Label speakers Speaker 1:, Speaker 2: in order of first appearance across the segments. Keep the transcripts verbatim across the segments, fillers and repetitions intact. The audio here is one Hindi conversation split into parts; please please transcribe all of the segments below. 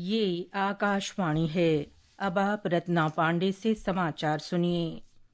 Speaker 1: ये आकाशवाणी है। अब आप रत्ना पांडे से समाचार सुनिए।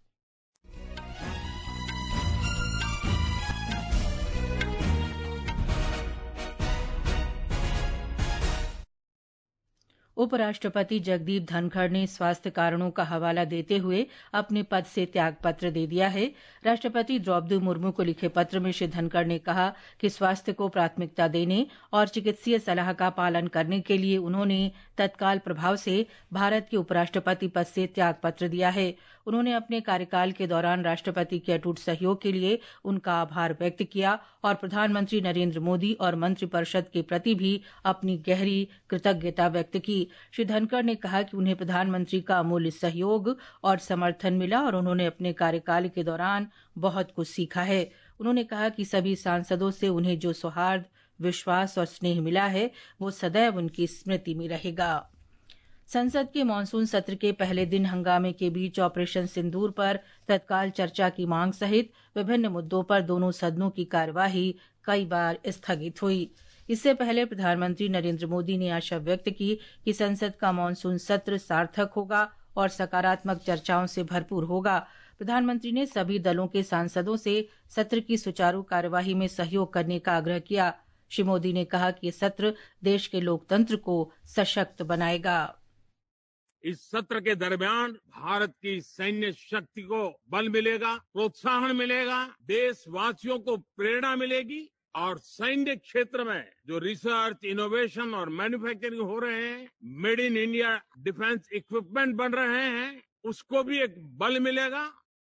Speaker 1: उपराष्ट्रपति जगदीप धनखड़ ने स्वास्थ्य कारणों का हवाला देते हुए अपने पद से त्यागपत्र दे दिया है। राष्ट्रपति द्रौपदी मुर्मू को लिखे पत्र में श्री धनखड़ ने कहा कि स्वास्थ्य को प्राथमिकता देने और चिकित्सीय सलाह का पालन करने के लिए उन्होंने तत्काल प्रभाव से भारत के उपराष्ट्रपति पद से त्यागपत्र दिया है। उन्होंने अपने कार्यकाल के दौरान राष्ट्रपति के अटूट सहयोग के लिए उनका आभार व्यक्त किया और प्रधानमंत्री नरेंद्र मोदी और मंत्रिपरिषद के प्रति भी अपनी गहरी कृतज्ञता व्यक्त की। श्री धनखड़ ने कहा कि उन्हें प्रधानमंत्री का अमूल्य सहयोग और समर्थन मिला और उन्होंने अपने कार्यकाल के दौरान बहुत कुछ सीखा है। उन्होंने कहा कि सभी सांसदों से उन्हें जो सौहार्द, विश्वास और स्नेह मिला है वो सदैव उनकी स्मृति में रहेगा। संसद के मानसून सत्र के पहले दिन हंगामे के बीच ऑपरेशन सिंदूर पर तत्काल चर्चा की मांग सहित विभिन्न मुद्दों पर दोनों सदनों की कार्यवाही कई बार स्थगित हुई। इससे पहले प्रधानमंत्री नरेंद्र मोदी ने आशा व्यक्त की कि संसद का मानसून सत्र सार्थक होगा और सकारात्मक चर्चाओं से भरपूर होगा। प्रधानमंत्री ने सभी दलों के सांसदों से सत्र की सुचारू कार्यवाही में सहयोग करने का आग्रह किया। श्री मोदी ने कहा कि यह सत्र देश के लोकतंत्र को सशक्त बनाएगा।
Speaker 2: इस सत्र के दरमियान भारत की सैन्य शक्ति को बल मिलेगा, प्रोत्साहन मिलेगा, देशवासियों को प्रेरणा मिलेगी और सैन्य क्षेत्र में जो रिसर्च, इनोवेशन और मैन्युफैक्चरिंग हो रहे हैं, made in India defence equipment बन रहे हैं, उसको भी एक बल मिलेगा।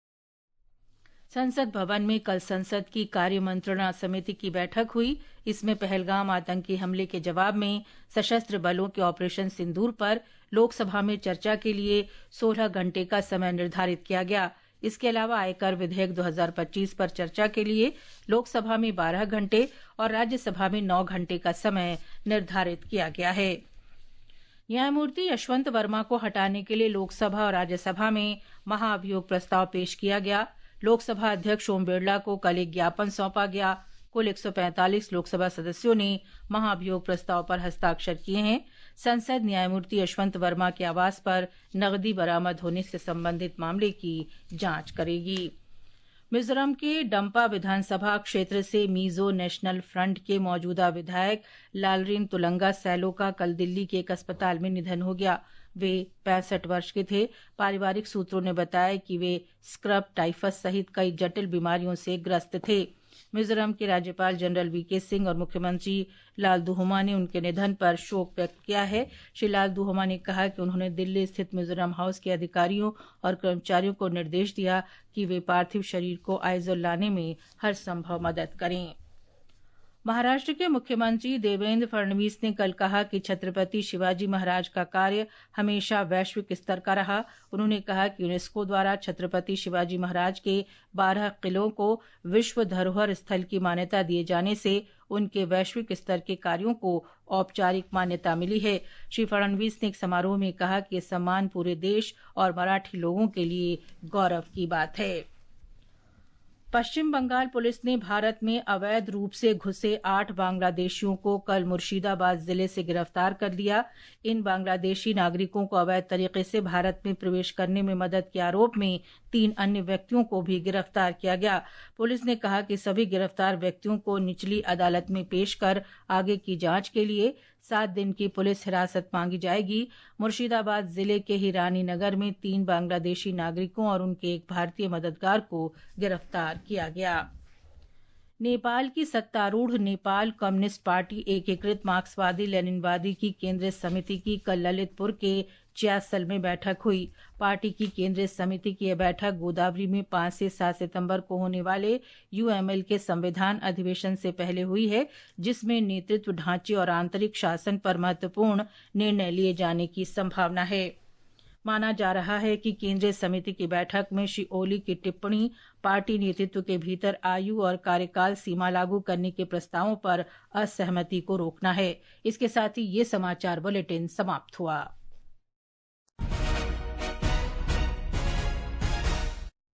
Speaker 1: संसद भवन में कल संसद की कार्य मंत्रणा समिति की बैठक हुई। इसमें पहलगाम आतंकी हमले के जवाब में सशस्त्र बलों के ऑपरेशन सिंदूर पर लोकसभा में चर्चा के लिए सोलह घंटे का समय निर्धारित किया गया। इसके अलावा आयकर विधेयक दो हज़ार पच्चीस पर चर्चा के लिए लोकसभा में बारह घंटे और राज्यसभा में नौ घंटे का समय निर्धारित किया गया है। न्यायमूर्ति यशवंत वर्मा को हटाने के लिए लोकसभा और राज्यसभा में महाअभियोग प्रस्ताव पेश किया गया। लोकसभा अध्यक्ष ओम बिरला को कल एक ज्ञापन सौंपा गया। कुल एक सौ पैंतालीस लोकसभा सदस्यों ने महाअभियोग प्रस्ताव पर हस्ताक्षर किए हैं। संसद न्यायमूर्ति यशवंत वर्मा के आवास पर नकदी बरामद होने से संबंधित मामले की जांच करेगी। मिजोरम के डंपा विधानसभा क्षेत्र से मीजो नेशनल फ्रंट के मौजूदा विधायक लालरिन तुलंगा सैलो का कल दिल्ली के एक अस्पताल में निधन हो गया। वे पैंसठ वर्ष के थे। पारिवारिक सूत्रों ने बताया कि वे स्क्रब, टाइफस सहित कई जटिल बीमारियों से ग्रस्त थे। मिजोरम के राज्यपाल जनरल वीके सिंह और मुख्यमंत्री लालदुहोमा ने उनके निधन पर शोक व्यक्त किया है। श्री लालदुहोमा ने कहा कि उन्होंने दिल्ली स्थित मिजोरम हाउस के अधिकारियों और कर्मचारियों को निर्देश दिया कि वे पार्थिव शरीर को आइजोल लाने में हर संभव मदद करें। महाराष्ट्र के मुख्यमंत्री देवेंद्र फडणवीस ने कल कहा कि छत्रपति शिवाजी महाराज का कार्य हमेशा वैश्विक स्तर का रहा। उन्होंने कहा कि यूनेस्को द्वारा छत्रपति शिवाजी महाराज के बारह किलों को विश्व धरोहर स्थल की मान्यता दिए जाने से उनके वैश्विक स्तर के कार्यों को औपचारिक मान्यता मिली है। श्री फडणवीस ने एक समारोह में कहा कि यह सम्मान पूरे देश और मराठी लोगों के लिए गौरव की बात है। पश्चिम बंगाल पुलिस ने भारत में अवैध रूप से घुसे आठ बांग्लादेशियों को कल मुर्शिदाबाद जिले से गिरफ्तार कर लिया। इन बांग्लादेशी नागरिकों को अवैध तरीके से भारत में प्रवेश करने में मदद के आरोप में तीन अन्य व्यक्तियों को भी गिरफ्तार किया गया। पुलिस ने कहा कि सभी गिरफ्तार व्यक्तियों को निचली अदालत में पेश कर आगे की जांच के लिए सात दिन की पुलिस हिरासत मांगी जाएगी। मुर्शिदाबाद जिले के हिरानी नगर में तीन बांग्लादेशी नागरिकों और उनके एक भारतीय मददगार को गिरफ्तार किया गया। नेपाल की सत्तारूढ़ नेपाल कम्युनिस्ट पार्टी एकीकृत मार्क्सवादी लेनिनवादी की केंद्रीय समिति की कल ललितपुर के चियासल में बैठक हुई। पार्टी की केंद्रीय समिति की यह बैठक गोदावरी में पांच से सात सितंबर को होने वाले यूएमएल के संविधान अधिवेशन से पहले हुई है, जिसमें नेतृत्व ढांचे और आंतरिक शासन पर महत्वपूर्ण निर्णय लिए जाने की संभावना है। माना जा रहा है कि केंद्रीय समिति की बैठक में श्री ओली की टिप्पणी पार्टी नेतृत्व के भीतर आयु और कार्यकाल सीमा लागू करने के प्रस्तावों पर असहमति को रोकना है। इसके साथ ही ये समाचार बुलेटिन समाप्त हुआ।